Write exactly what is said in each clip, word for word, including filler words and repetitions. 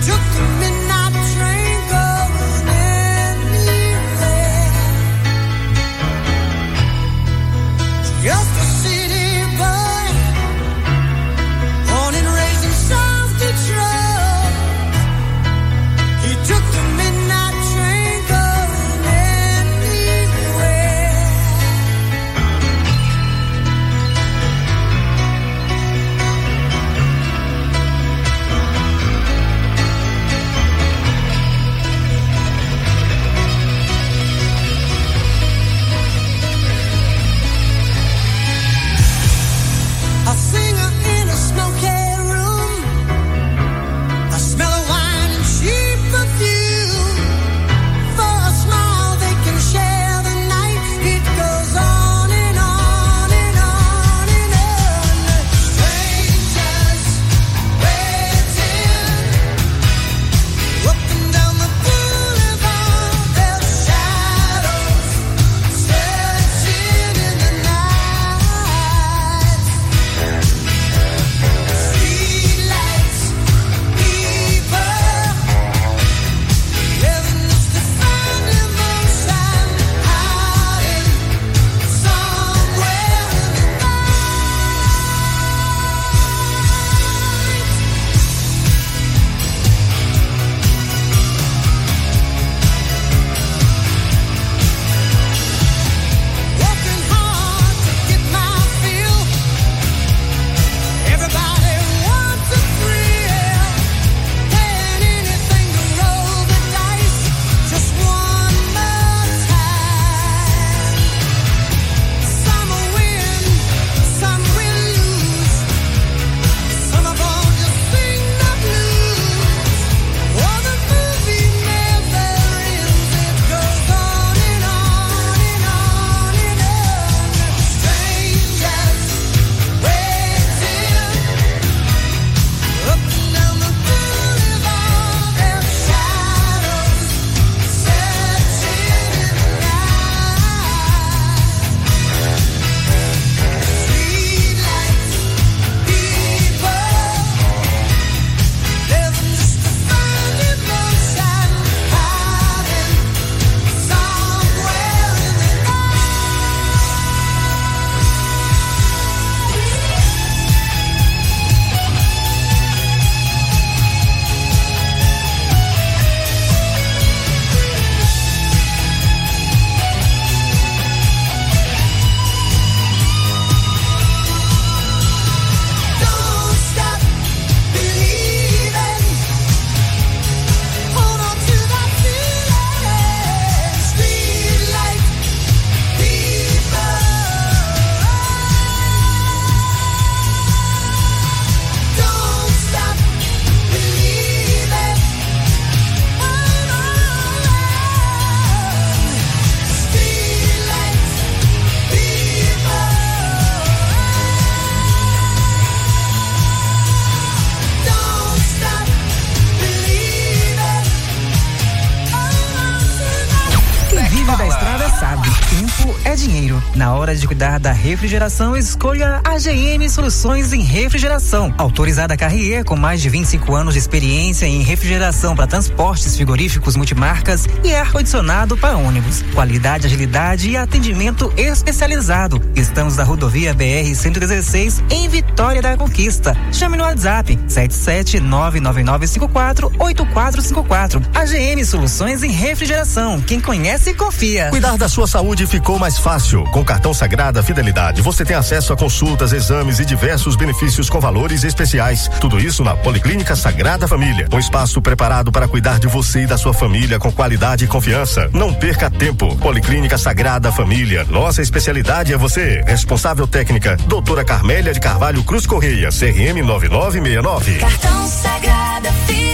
dinheiro. Na hora de cuidar da refrigeração, escolha a G M Soluções em Refrigeração. Autorizada Carrier, com mais de vinte e cinco anos de experiência em refrigeração para transportes frigoríficos multimarcas e ar-condicionado para ônibus. Qualidade, agilidade e atendimento especializado. Estamos na rodovia B R cento e dezesseis, em Vitória da Conquista. Chame no WhatsApp sete sete nove nove nove cinco quatro oito quatro cinco quatro. A G M Soluções em Refrigeração. Quem conhece, confia. Cuidar da sua saúde ficou mais fácil. Com o cartão Sagrada Fidelidade, você tem acesso a consultas, exames e diversos benefícios com valores especiais. Tudo isso na Policlínica Sagrada Família. Um espaço preparado para cuidar de você e da sua família com qualidade e confiança. Não perca tempo. Policlínica Sagrada Família. Nossa especialidade é você. Responsável técnica, doutora Carmélia de Carvalho Cruz Correia, C R M nove nove seis nove. Cartão Sagrada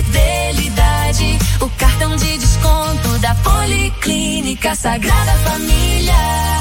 Fidelidade, o cartão de desconto da Policlínica Sagrada Família. No fim é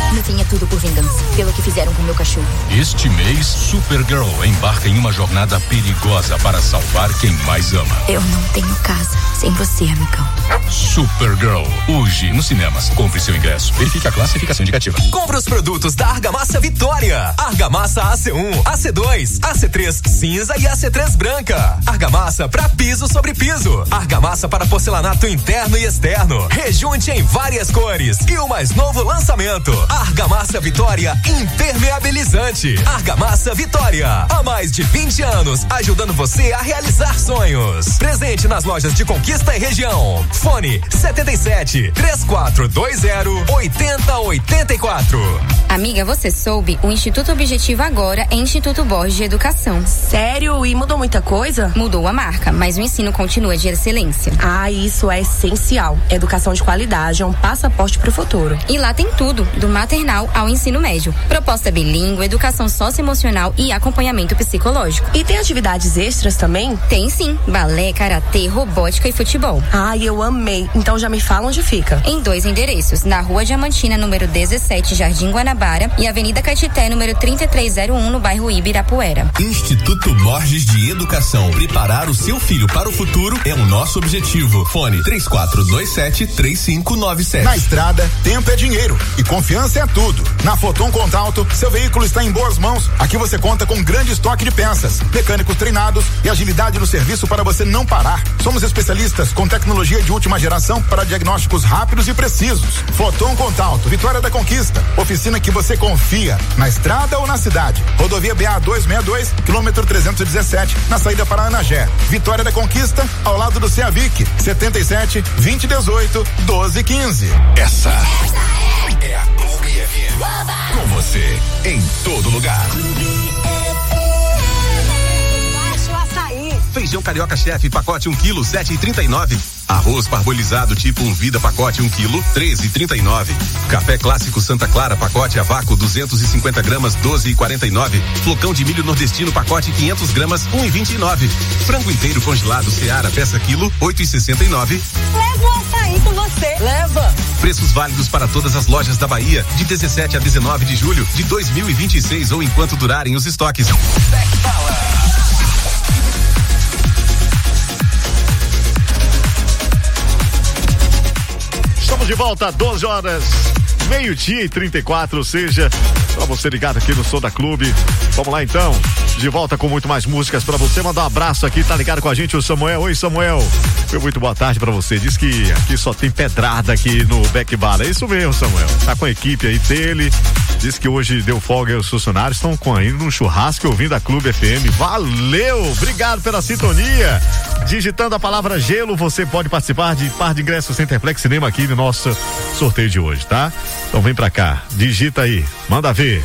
tudo por vingança, pelo que fizeram com meu cachorro. Este mês, Supergirl embarca em uma jornada perigosa para salvar quem mais ama. Eu não tenho casa sem você, amigão. Supergirl, hoje nos cinemas. Compre seu ingresso. Verifique a classificação indicativa. Compre os produtos da Argamassa Vitória. Argamassa A C um, A C dois, A C três cinza e A C três branca. Argamassa para piso sobre piso. Argamassa para porcelanato interno e externo. Rejunte em várias cores. E o mais novo lançamento: Argamassa Vitória Impermeabilizante. Argamassa Vitória, há mais de vinte anos, ajudando você a realizar sonhos. Presente nas lojas de Conquista e região. Fone setenta e sete, três quatro dois zero, oito zero oito quatro. Amiga, você soube? O Instituto Objetivo agora é Instituto Borges de Educação. Sério? E mudou muita coisa? Mudou a marca, mas o ensino continua de excelência. Ah, isso é essencial. Educação de qualidade é um passaporte pro futuro. E lá tem tudo, do maternal ao ensino médio. Proposta bilíngue, educação socioemocional e acompanhamento psicológico. E tem atividades extras também? Tem sim, balé, karatê, robótica e futebol. Ai, eu amei. Então já me fala onde fica. Em dois endereços, na Rua Diamantina, número dezessete, Jardim Guanabara, e Avenida Caetité, número trinta e três zero um, no bairro Ibirapuera. Instituto Borges de Educação. Preparar o seu filho para o futuro é o nosso objetivo. Fone três quatro dois sete, três cinco nove sete. Na estrada, tempo é dinheiro e confiança é tudo. Na Foton Contalto, seu veículo está em boas mãos. Aqui você conta com grande estoque de peças, mecânicos treinados e agilidade no serviço para você não parar. Somos especialistas com tecnologia de última geração para diagnósticos rápidos e precisos. Foton Contalto, Vitória da Conquista. Oficina que você confia, na estrada ou na cidade. Rodovia B A duzentos e sessenta e dois, quilômetro trezentos e dezessete, na saída para Anagé. Vitória da Conquista, ao lado do Ceavic. setenta e sete, vinte e dezoito, doze quinze. Essa é a Clube F M. Com você, em todo lugar. Feijão carioca chefe, pacote um quilo, sete e trinta e nove. Arroz parbolizado tipo um vida, pacote um quilo, treze e trinta e nove. Café clássico Santa Clara, pacote a vácuo, duzentos e cinquenta gramas, doze e quarenta e nove. Flocão de milho nordestino, pacote quinhentas gramas, um e vinte e nove. Frango inteiro congelado Seara, peça quilo, oito e sessenta e nove. Leva o açaí com você. Leva. Preços válidos para todas as lojas da Bahia, de dezessete a dezenove de julho de dois mil e vinte e seis ou enquanto durarem os estoques. Estamos de volta, doze horas, meio-dia e trinta e quatro, ou seja, pra você ligado aqui no Som da Clube. Vamos lá então, de volta com muito mais músicas pra você. Mandar um abraço aqui, tá ligado com a gente o Samuel. Oi, Samuel. Foi muito boa tarde pra você. Diz que aqui só tem pedrada aqui no Beck Bar. É isso mesmo, Samuel. Tá com a equipe aí dele. Diz que hoje deu folga e os funcionários estão com indo num churrasco ouvindo a Clube F M. Valeu! Obrigado pela sintonia. Digitando a palavra gelo, você pode participar de par de ingressos Centerplex Cinema aqui no nosso sorteio de hoje, tá? Então vem pra cá, digita aí, manda ver.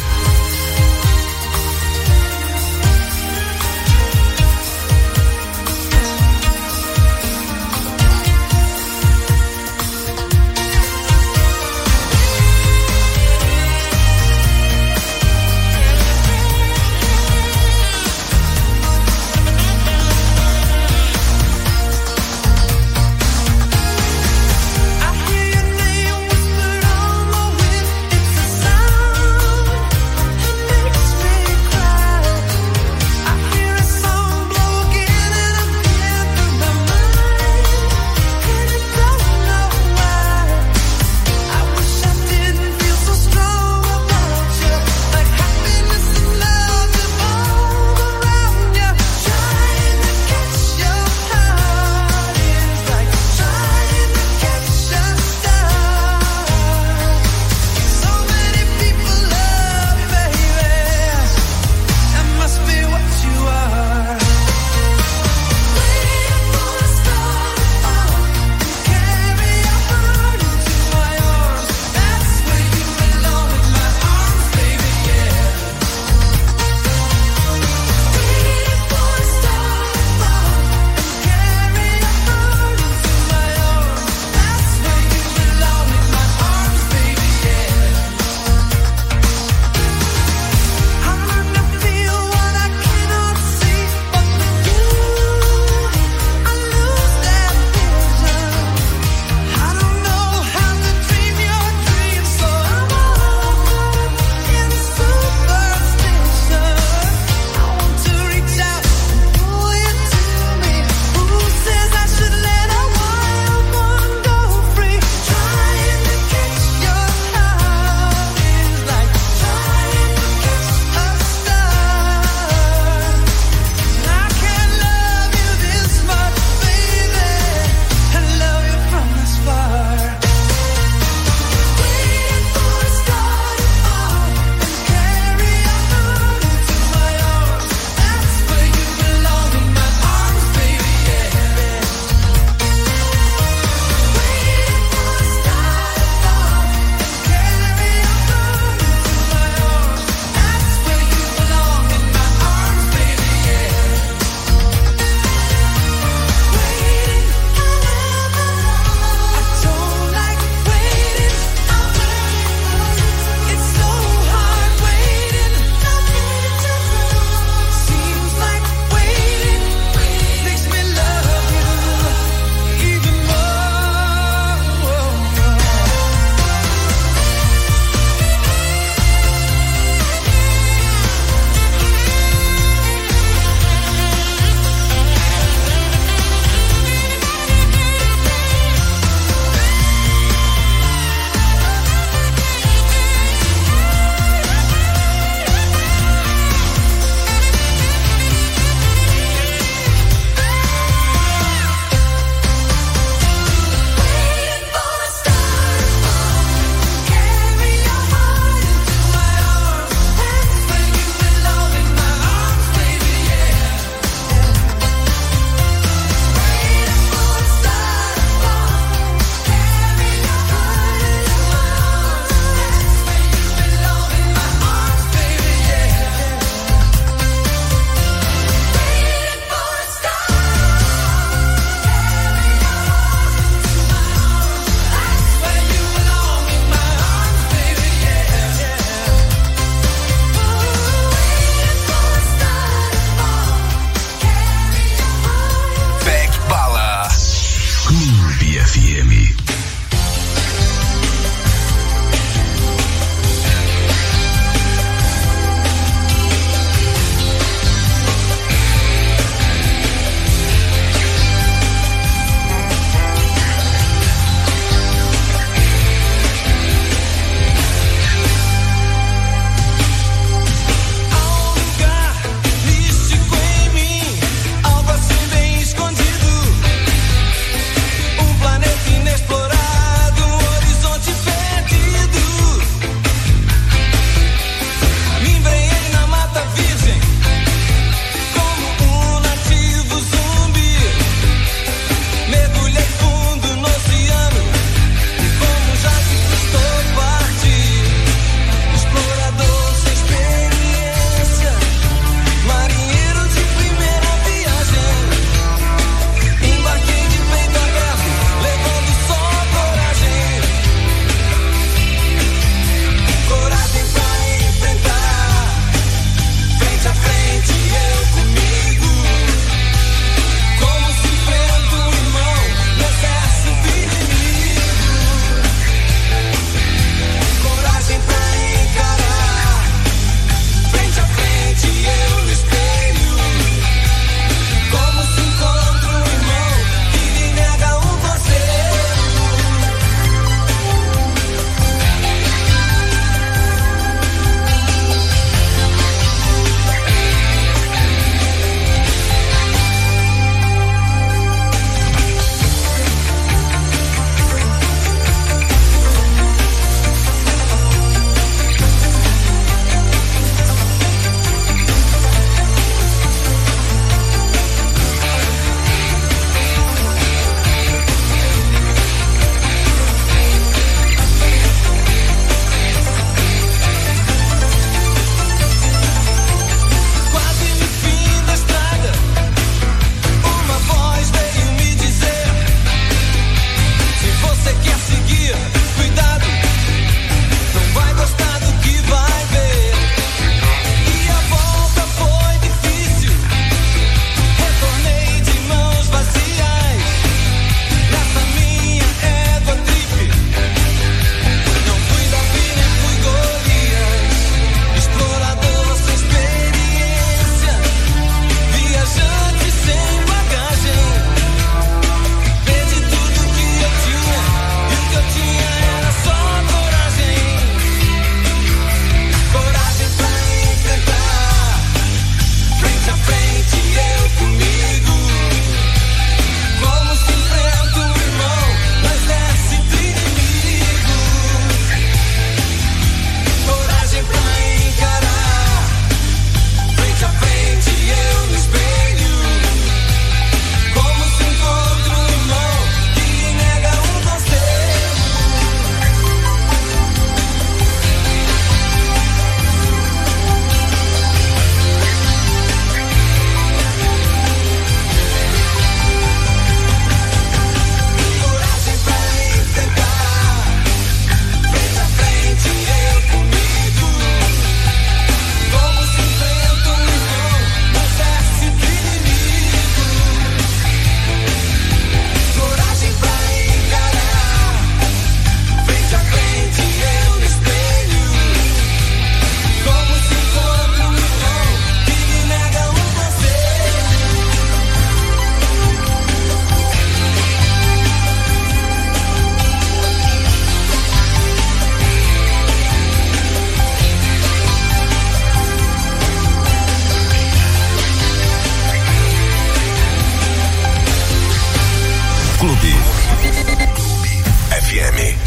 Clube. Clube F M.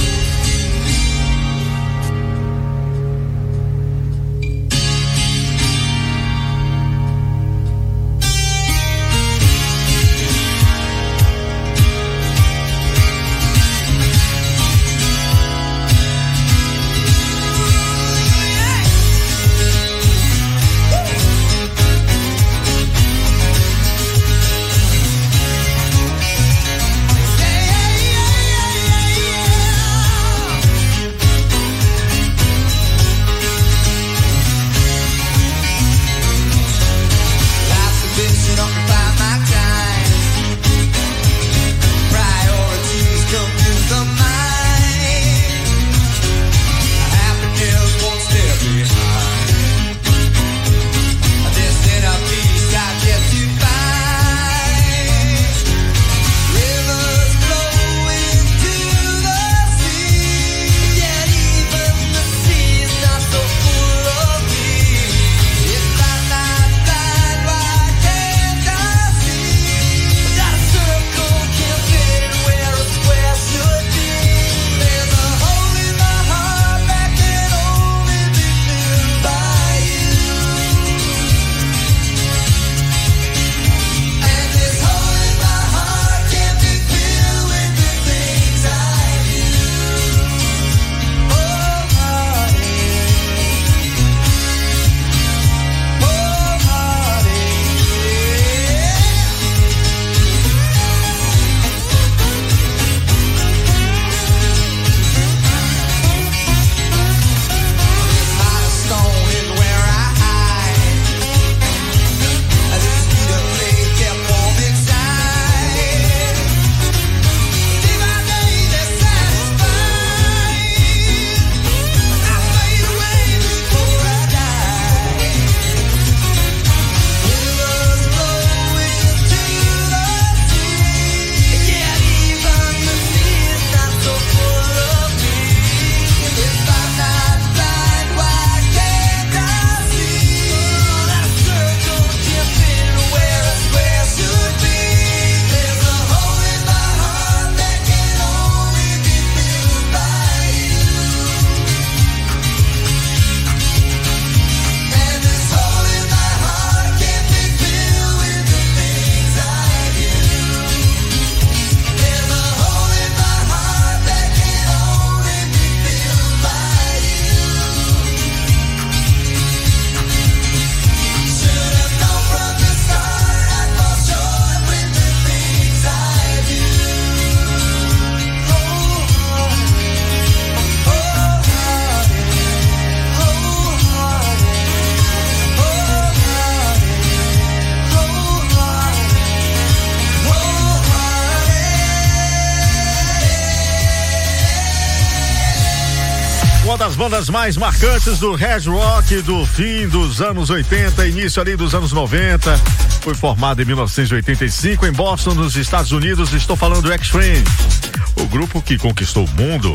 Das bandas mais marcantes do hard rock do fim dos anos oitenta, início ali dos anos noventa. Foi formado em mil novecentos e oitenta e cinco em Boston, nos Estados Unidos. Estou falando do X-Treme, o grupo que conquistou o mundo.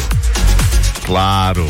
Claro.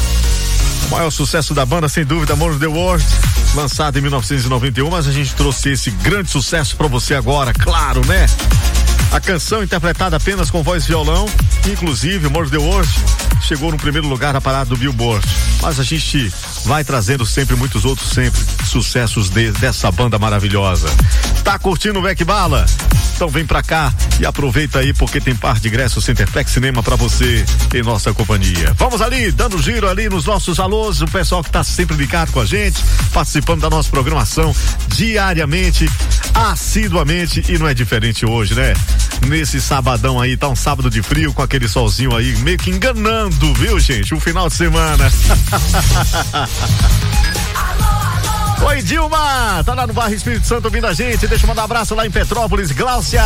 O maior sucesso da banda, sem dúvida, More the World, lançado em mil novecentos e noventa e um, mas a gente trouxe esse grande sucesso pra você agora, claro, né? A canção interpretada apenas com voz e violão, inclusive More the World chegou no primeiro lugar na parada do Billboard. Mas a gente vai trazendo sempre muitos outros sempre sucessos de, dessa banda maravilhosa. Tá curtindo o Beck Bala? Então vem pra cá e aproveita aí, porque tem par de ingressos Centerplex Cinema pra você em nossa companhia. Vamos ali, dando giro ali nos nossos alôs, o pessoal que tá sempre ligado com a gente, participando da nossa programação diariamente, assiduamente, e não é diferente hoje, né? Nesse sabadão aí, tá um sábado de frio com aquele solzinho aí, meio que enganando, viu, gente? O final de semana. Oi, Dilma, tá lá no bairro Espírito Santo ouvindo a gente. Deixa eu mandar um abraço lá em Petrópolis, Gláucia.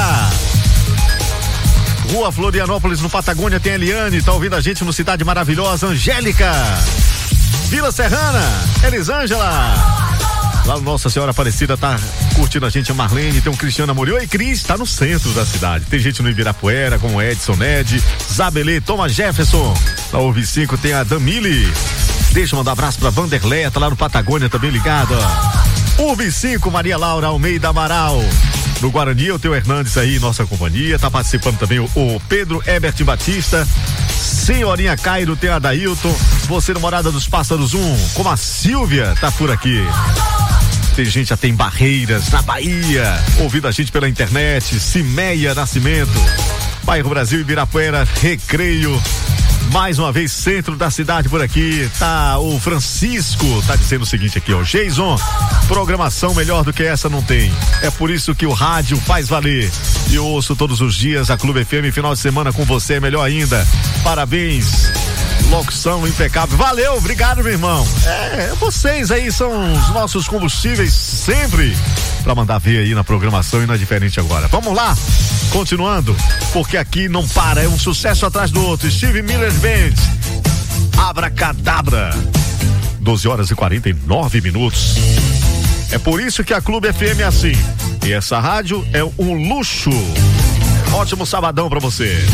Rua Florianópolis, no Patagônia, tem a Eliane, tá ouvindo a gente no Cidade Maravilhosa, Angélica. Vila Serrana, Elisângela. Lá no Nossa Senhora Aparecida tá curtindo a gente a Marlene, tem um Cristiano Amorim. Oi, Cris, tá no centro da cidade. Tem gente no Ibirapuera, como Edson Ned, Zabelê, Thomas Jefferson. Na U V cinco tem a Damile. Deixa eu mandar um abraço pra Vanderleia, tá lá no Patagônia também ligado, ó. U V cinco, Maria Laura Almeida Amaral. no Guarani, o Teu Hernandes aí, nossa companhia, tá participando também o, o Pedro Ebert Batista, Senhorinha Cairo, tem a Dailton, você no Morada dos Pássaros um, como a Silvia, tá por aqui. Tem gente até em Barreiras, na Bahia, ouvindo a gente pela internet, Cimeia Nascimento, Bairro Brasil, Ibirapuera, Recreio, mais uma vez centro da cidade por aqui, tá o Francisco, tá dizendo o seguinte aqui, ó, Jason, programação melhor do que essa não tem, é por isso que o rádio faz valer, e eu ouço todos os dias a Clube F M, final de semana com você é melhor ainda, parabéns, locução impecável, valeu, obrigado meu irmão, é, vocês aí são os nossos combustíveis sempre pra mandar ver aí na programação e na Diferente Agora. Vamos lá, continuando, porque aqui não para, é um sucesso atrás do outro. Steve Miller Band, Abracadabra, doze horas e quarenta e nove minutos. É por isso que a Clube F M é assim, e essa rádio é um luxo. Ótimo sabadão pra você.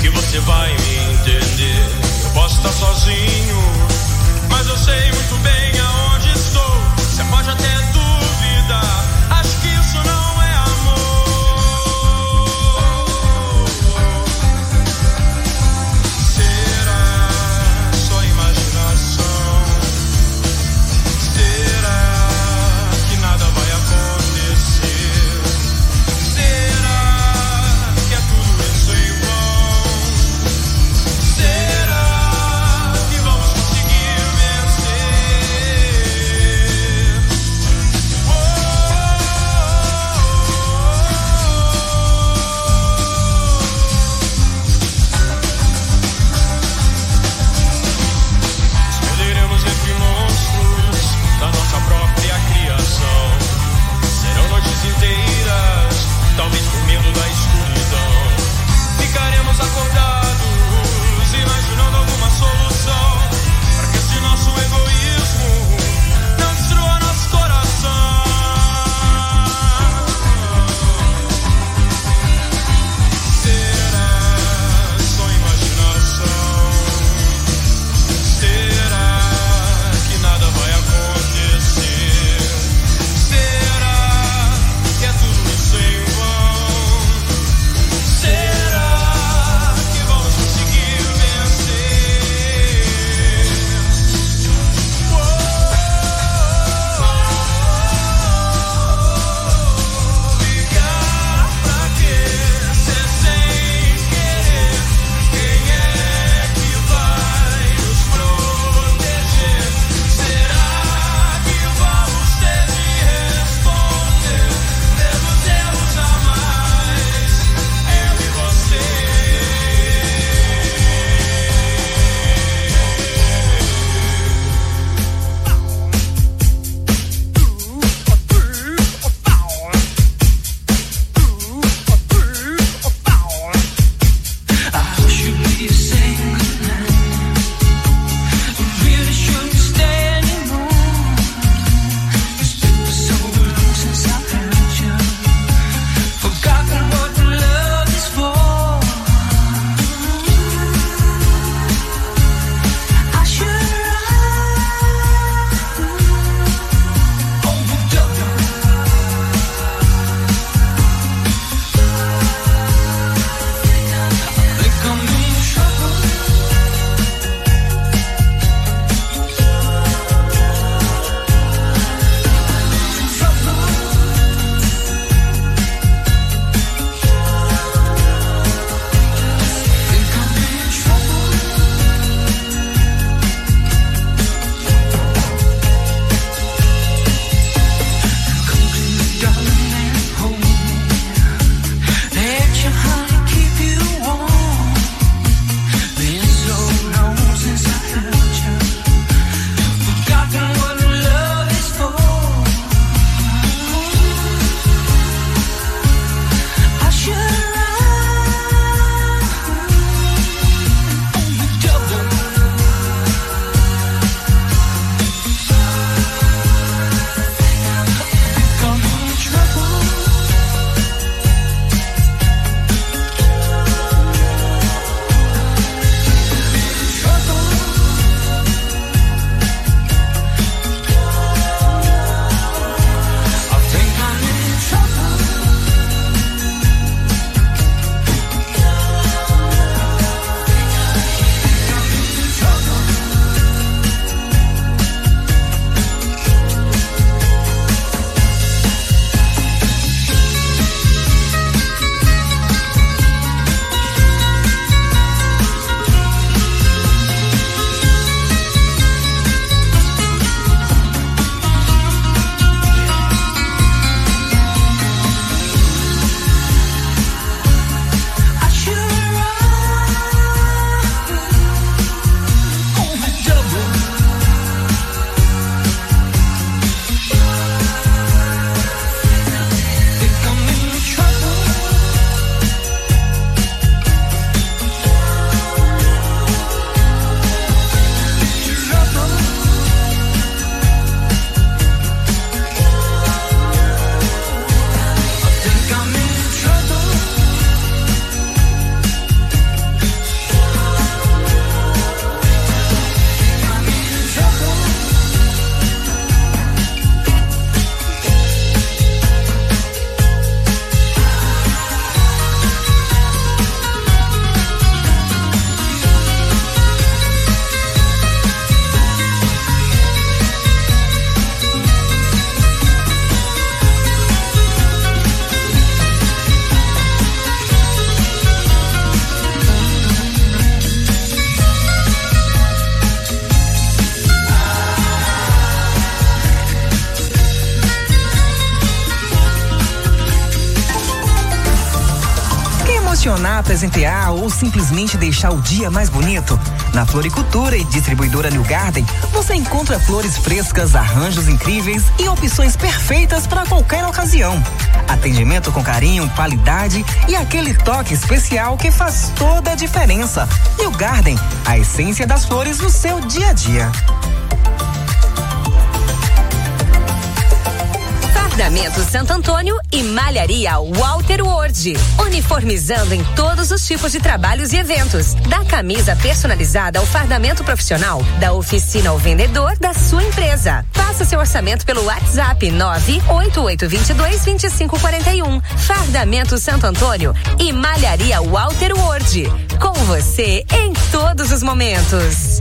que você vai me entender. Eu posso estar sozinho, mas eu sei muito bem aonde estou. Você pode até duvidar, acho que isso não é amor. Será só imaginação? Será que nada vai acontecer? Será que é tudo isso em vão? Será que vamos conseguir vencer? decoracionar, presentear ou simplesmente deixar o dia mais bonito? Na Floricultura e Distribuidora New Garden, você encontra flores frescas, arranjos incríveis e opções perfeitas para qualquer ocasião. Atendimento com carinho, qualidade e aquele toque especial que faz toda a diferença. New Garden, a essência das flores no seu dia a dia. Fardamento Santo Antônio e Malharia Walter Ward. Uniformizando em todos os tipos de trabalhos e eventos. Da camisa personalizada ao fardamento profissional, da oficina ao vendedor da sua empresa. Faça seu orçamento pelo WhatsApp nove oito oito dois dois, dois cinco quatro um. Fardamento Santo Antônio e Malharia Walter Ward. Com você em todos os momentos.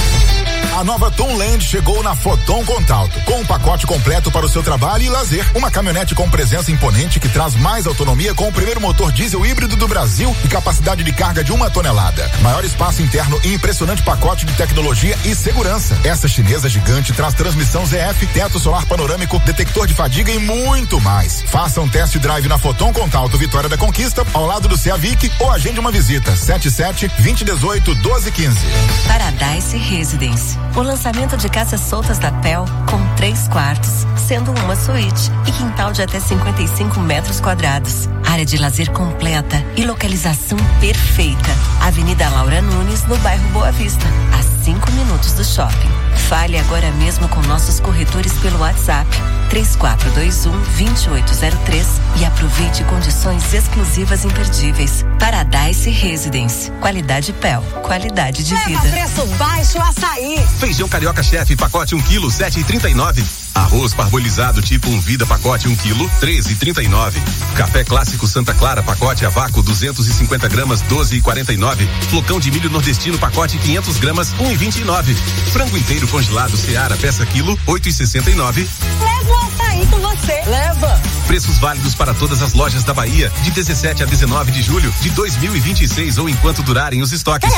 A nova Tom Land chegou na Foton Contalto, com um pacote completo para o seu trabalho e lazer. Uma caminhonete com presença imponente que traz mais autonomia com o primeiro motor diesel híbrido do Brasil e capacidade de carga de uma tonelada. Maior espaço interno e impressionante pacote de tecnologia e segurança. Essa chinesa gigante traz transmissão Z F, teto solar panorâmico, detector de fadiga e muito mais. Faça um test drive na Foton Contalto Vitória da Conquista, ao lado do Ceavic, ou agende uma visita. sete sete, vinte, dezoito, doze, quinze. Paradise Residence. O lançamento de casas soltas da P E L com três quartos, sendo uma suíte e quintal de até cinquenta e cinco metros quadrados. Área de lazer completa e localização perfeita. Avenida Laura Nunes, no bairro Boa Vista, a cinco minutos do shopping. Fale agora mesmo com nossos corretores pelo WhatsApp três quatro dois um, dois oito zero três e aproveite condições exclusivas imperdíveis. Paradise Residence. Qualidade P E L. Qualidade de vida. Leva preço baixo, açaí. Feijão carioca chefe, pacote um quilo, sete e trinta e nove. Arroz parbolizado tipo um vida, pacote um quilo, treze e trinta e nove. Café clássico Santa Clara, pacote a vácuo, duzentos e cinquenta gramas, doze e quarenta e nove. Flocão de milho nordestino, pacote quinhentas gramas, um e vinte e nove. Frango inteiro congelado Seara, peça quilo, oito e sessenta e nove. Leva o açaí com você. Leva. Preços válidos para todas as lojas da Bahia, de dezessete a dezenove de julho de dois mil e vinte e seis ou enquanto durarem os estoques.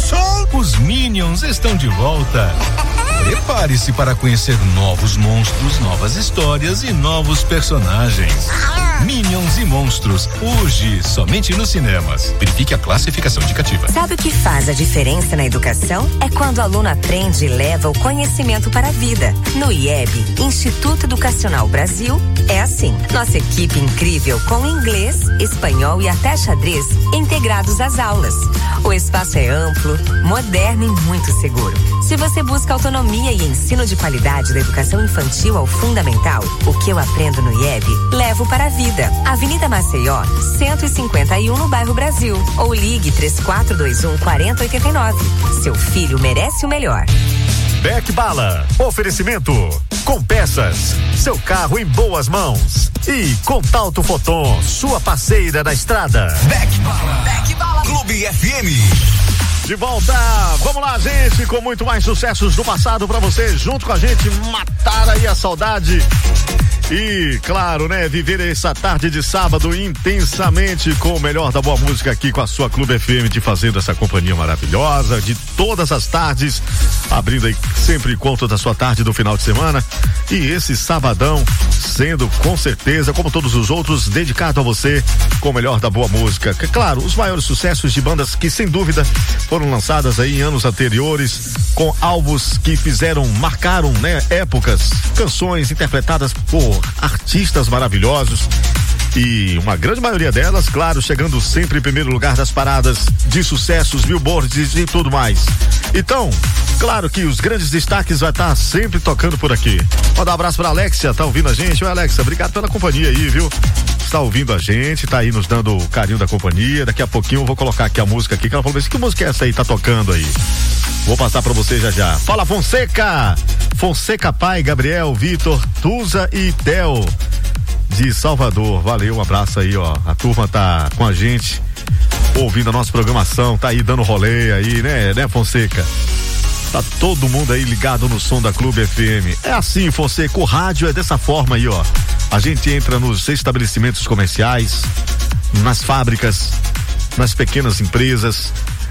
Os Minions estão de volta. Prepare-se para conhecer novos monstros, novas histórias e novos personagens. Minions e Monstros, hoje somente nos cinemas. Verifique a classificação indicativa. Sabe o que faz a diferença na educação? É quando o aluno aprende e leva o conhecimento para a vida. No I E B, Instituto Educacional Brasil, é assim. Nossa equipe incrível com inglês, espanhol e até xadrez integrados às aulas. O espaço é amplo, moderno e muito seguro. Se você busca autonomia e ensino de qualidade da educação infantil ao fundamental, o que eu aprendo no I E B, levo para a vida. Avenida Maceió, cento e cinquenta e um no bairro Brasil. Ou ligue três quatro dois um, quatro zero oito nove. Seu filho merece o melhor. Beck Bala, oferecimento com peças, seu carro em boas mãos. E Contalto Foton, sua parceira da estrada. Beck Bala, Beck Bala, Clube F M. De volta, vamos lá, gente, com muito mais sucessos do passado pra você, junto com a gente, matar aí a saudade. E, claro, né, viver essa tarde de sábado intensamente com o melhor da boa música aqui com a sua Clube F M, te fazendo essa companhia maravilhosa de todas as tardes, abrindo aí sempre conta da sua tarde do final de semana. E esse sabadão sendo, com certeza, como todos os outros, dedicado a você com o melhor da boa música. Que, claro, os maiores sucessos de bandas que, sem dúvida, foram lançadas aí em anos anteriores, com álbuns que fizeram, marcaram, né, épocas, canções interpretadas por artistas maravilhosos e uma grande maioria delas, claro, chegando sempre em primeiro lugar das paradas de sucessos, billboards e tudo mais. Então, claro que os grandes destaques vai estar sempre tocando por aqui. Manda um abraço pra Alexia, tá ouvindo a gente? Oi, Alexia, obrigado pela companhia aí, viu? Está ouvindo a gente, tá aí nos dando o carinho da companhia. Daqui a pouquinho eu vou colocar aqui a música aqui, que ela falou assim, que música é essa aí, tá tocando aí? Vou passar pra você já já. Fala, Fonseca! Fonseca Pai, Gabriel, Vitor, Tusa e Theo de Salvador. Valeu, um abraço aí, ó. A turma tá com a gente, ouvindo a nossa programação, tá aí dando rolê aí, né, né, Fonseca? Tá todo mundo aí ligado no som da Clube F M. É assim, Fonseca, o rádio é dessa forma aí, ó. A gente entra nos estabelecimentos comerciais, nas fábricas, nas pequenas empresas,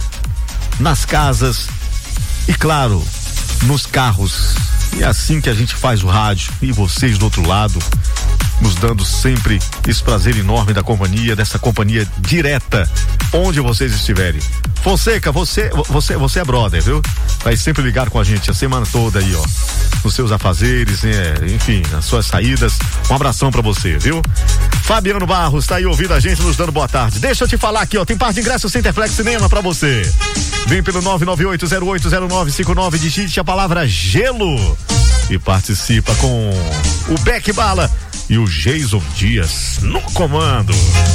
nas casas e, claro, nos carros. E é assim que a gente faz o rádio. E vocês do outro lado, nos dando sempre esse prazer enorme da companhia, dessa companhia direta, onde vocês estiverem. Fonseca, você, você, você é brother, viu? Vai sempre ligar com a gente a semana toda aí, ó, nos seus afazeres, né? Enfim, nas suas saídas. Um abração pra você, viu? Fabiano Barros tá aí ouvindo a gente, nos dando boa tarde. Deixa eu te falar aqui, ó, tem par de ingressos Centerflex Cinema pra você. Vem pelo nove nove oito zero oito zero nove cinco nove, digite a palavra gelo e participa com o Beck Bala e o Jason Dias no comando.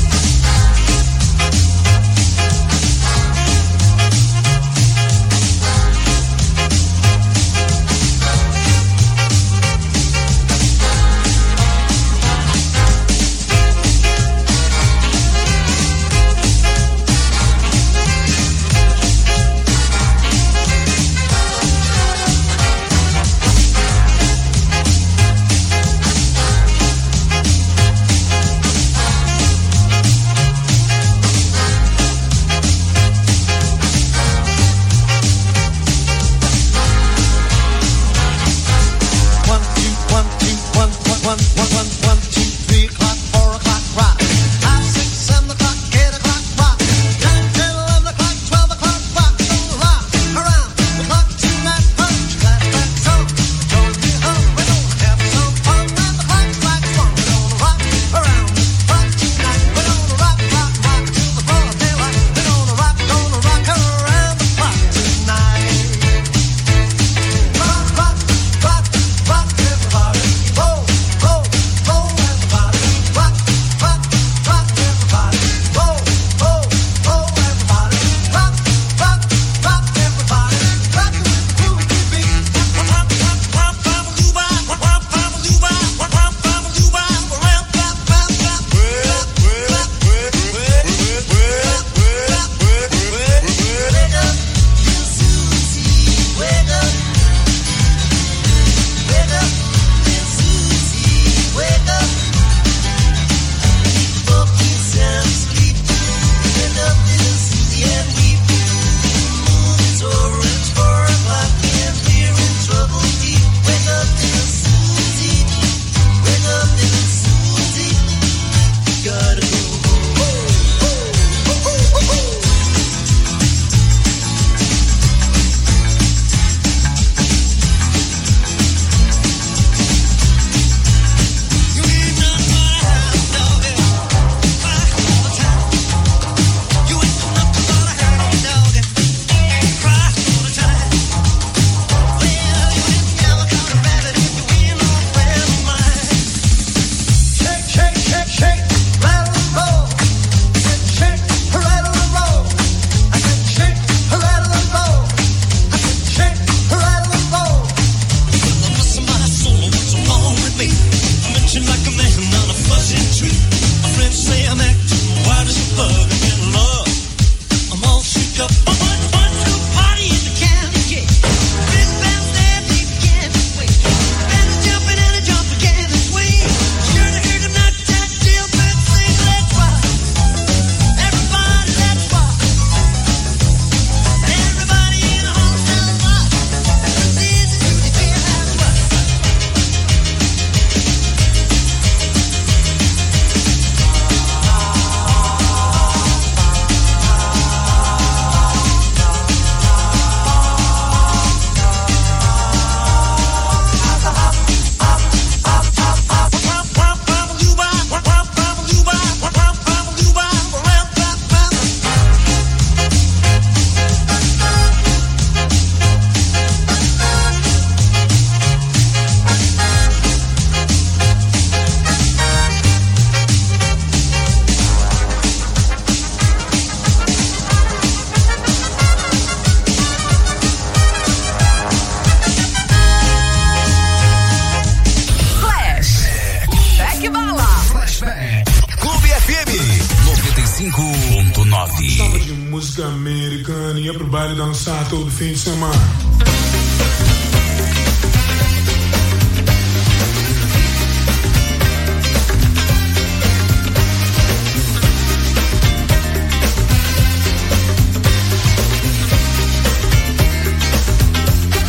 música americana, ia pro baile dançar todo fim de semana.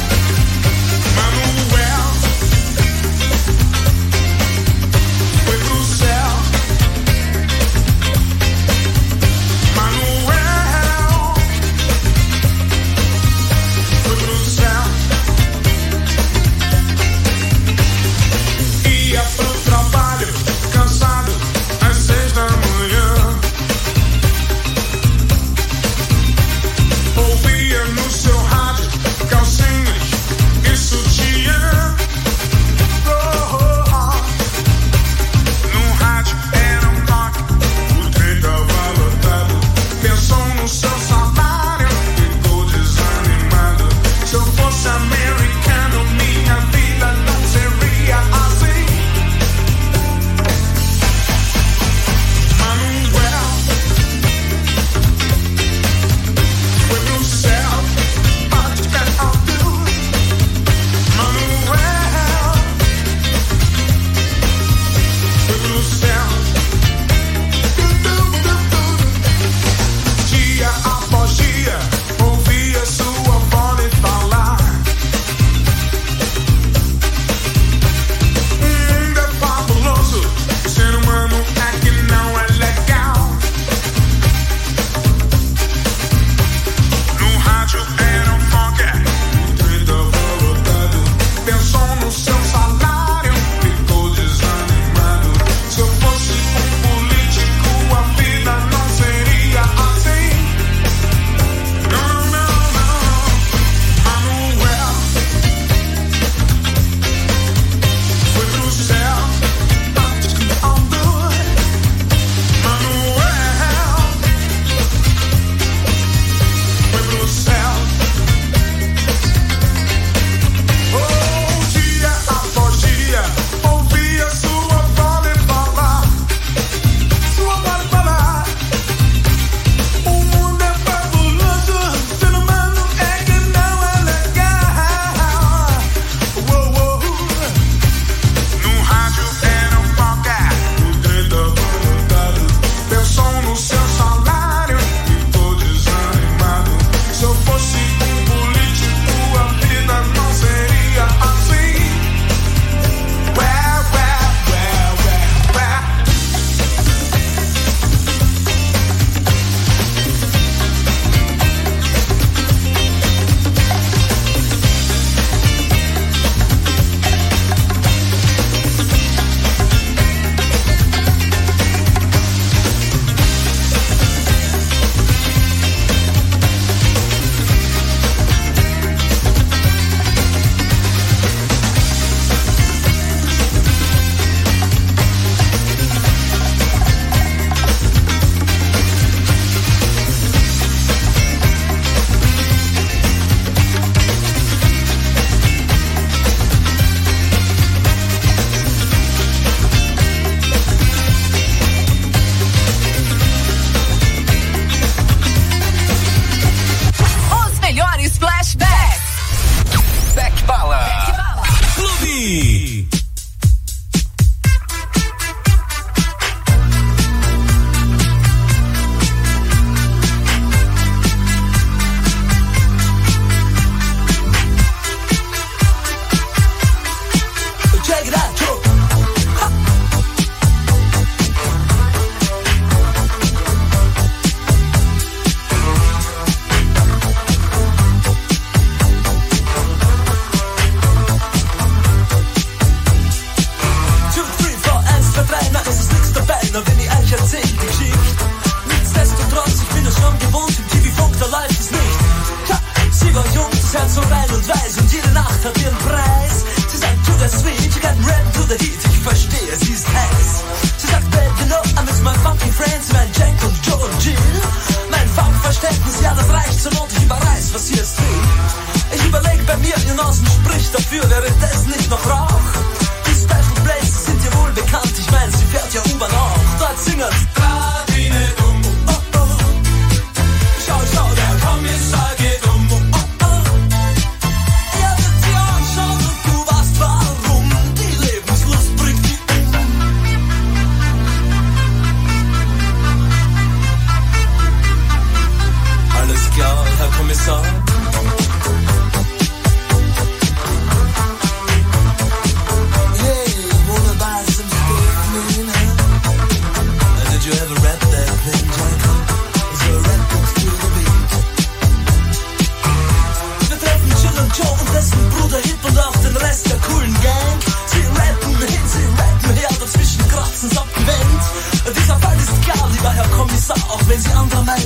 Foi pro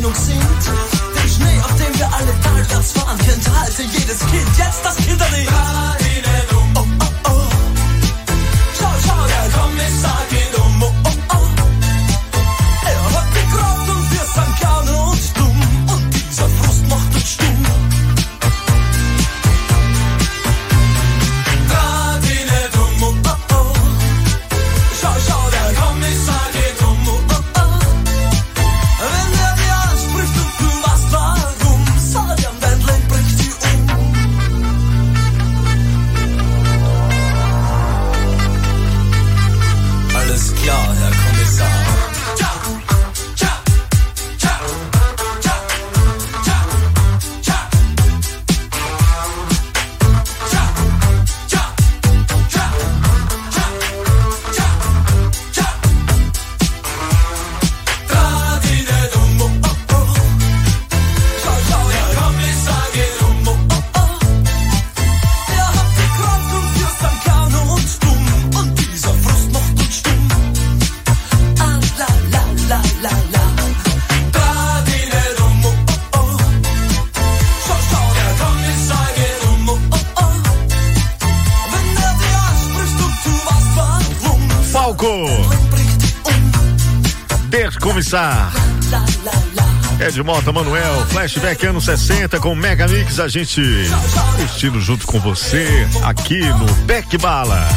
Meinung sind. Den Schnee, auf dem wir alle talwärts fahren, kennt halte jedes Kind jetzt das Kinderlied. Oh, oh, oh. Schau, schau, der Kommissar geht um. Oh, oh, oh. Er hat die Kraft und wir sind gerne und dumm. Und dieser Frust macht uns stumm. Da, die nicht um. Oh, oh, oh. Schau, schau, der Kommissar geht um. Oh, oh, oh. Wenn er dir anspricht und du weißt warum, sag ihm, dein Leben bringt dich um. Alles klar, Herr Kommissar. Tja, tja, tja, tja, tja, tja. Tja, tja, tja, tja, tja, tja. Da, die nicht um, oh, oh, oh. Schau, schau, der Kommissar geht um, oh, oh, oh. Er hat die Kraft und wir sind gerne und dumm. Und dieser Frust macht uns stumm. Ah, la, la, la, la, la. Da, die nicht um, oh, oh, oh. Schau, schau, der Kommissar geht um, oh, oh, oh. Wenn er dir anspricht und du weißt warum. Falco, Der Commissar. Ed Mota, Manuel, flashback anos sessenta com Mega Mix, a gente curtindo junto com você aqui no Beck Bala.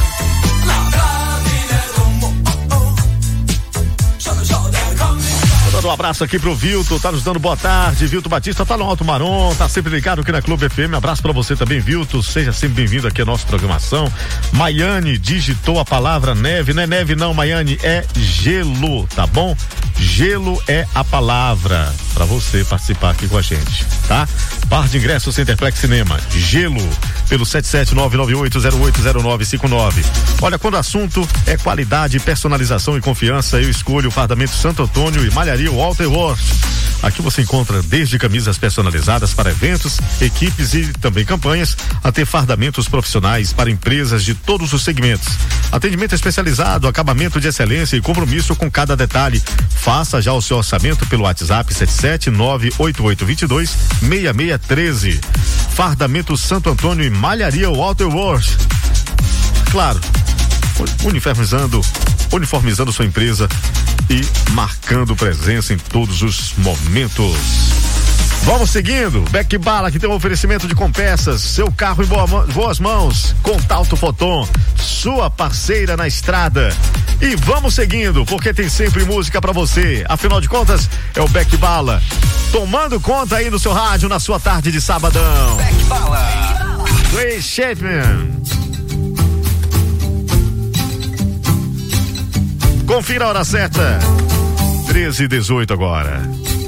Dando um abraço aqui pro Vilton, tá nos dando boa tarde. Vilton Batista tá no Alto Marom, tá sempre ligado aqui na Clube F M. Abraço pra você também, Vilton. Seja sempre bem-vindo aqui à nossa programação. Maiane digitou a palavra neve. Não é neve, não, Maiane, é gelo, tá bom? Gelo é a palavra pra você participar aqui com a gente, tá? Par de ingressos Centerplex Cinema. Gelo, pelo sete sete nove nove oito zero oito zero nove cinco nove. Olha, quando o assunto é qualidade, personalização e confiança, eu escolho o Fardamento Santo Antônio e Malharia Walter Worth. Aqui você encontra desde camisas personalizadas para eventos, equipes e também campanhas, até fardamentos profissionais para empresas de todos os segmentos. Atendimento especializado, acabamento de excelência e compromisso com cada detalhe. Faça já o seu orçamento pelo WhatsApp sete sete nove oito oito dois dois seis seis um três. Fardamento Santo Antônio e Malharia Walter Worth. Claro, uniformizando, uniformizando sua empresa e marcando presença em todos os momentos. Vamos seguindo, Beck Bala, que tem um oferecimento de Compeças, seu carro em boa, boas mãos, Contato Foton, sua parceira na estrada. E vamos seguindo, porque tem sempre música pra você. Afinal de contas, é o Beck Bala, tomando conta aí no seu rádio, na sua tarde de sabadão. Beck Bala, Ray Chapman. Confira a hora certa, treze e dezoito agora.